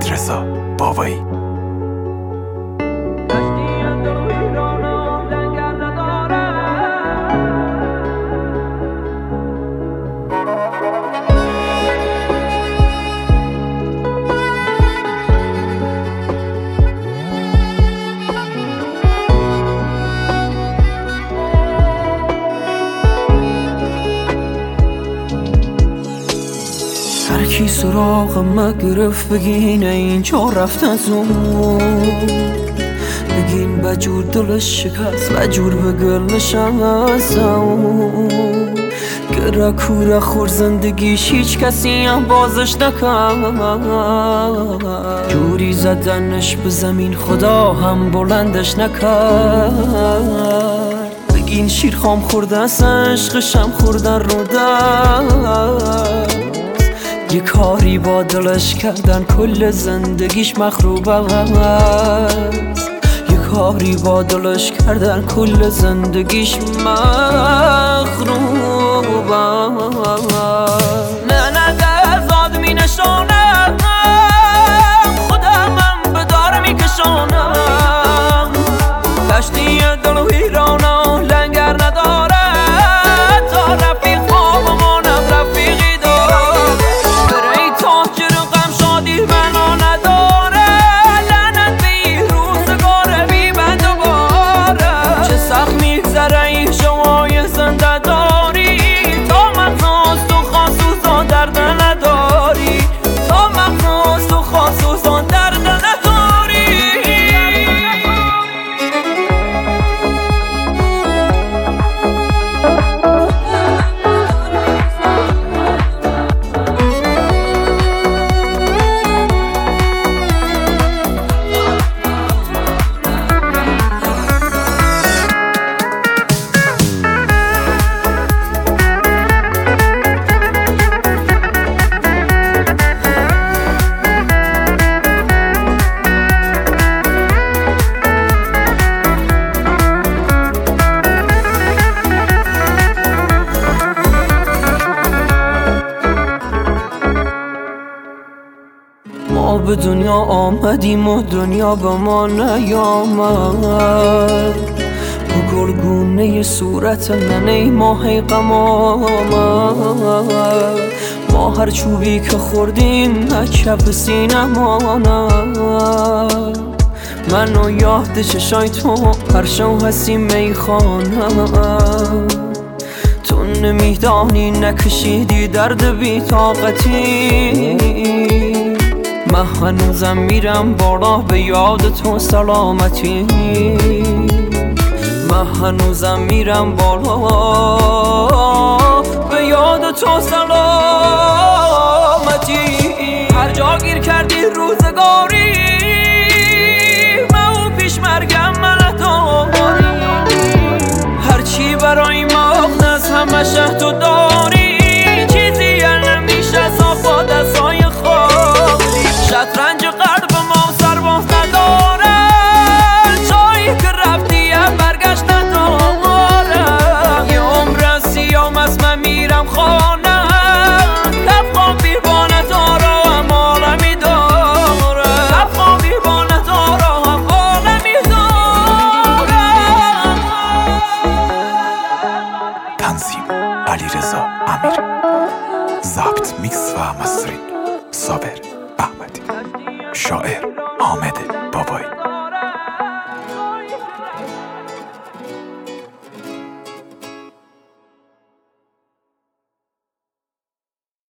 علیرضا بابایی. هرکی سراغم گرفت بگین اینجا رفت از اون، بگین بجور دلش شکست بجور به گلش از اون، گره کوره خور زندگیش هیچ کسی هم بازش نکرد، جوری زدنش به زمین خدا هم بلندش نکرد، بگین شیرخام خورده از عشقشم خوردن رو دست، یه کاری با دلش کردن کل زندگیش مخروب است، یه کاری با دلش کردن کل زندگیش مخروب است. نه درداد می نشانم خودم هم به دار می کشانم، کشتی دل و ویرانم لنگر نداره تا رفیق خوابمانم رفیقی داره، ما به دنیا آمدیم و دنیا به ما نیامد، با گلگونه صورت ننه ماه غم آمد، ما هر چوبی که خوردیم کف سینم آمد، منو یاد چشای تو هر شب هستیم میخوانم، تو نمیدانی نکشیدی درد بی طاقتی، من هنوزم میرم بالا به یاد تو سلامتی، من هنوزم میرم بالا به یاد تو سلامتی، هر جا گیر کردی روزگاری من پیش مرگم من داری، هرچی برای مغنز همه شه تو داری، چیزی نمیشه صافا دستای خالی، شطرنج قلب ما سرباز نداره، جایی که رفتی برگشت نداره، یه عمر سیام از من میرم خانه، کفقام بیبانه داره هم عالمی داره، کفقام بیبانه داره هم عالمی داره. تنظیم علیرضا امیر، ضبط میکس و مسترینگ صابر احمدی، شاعر حامد بابایی.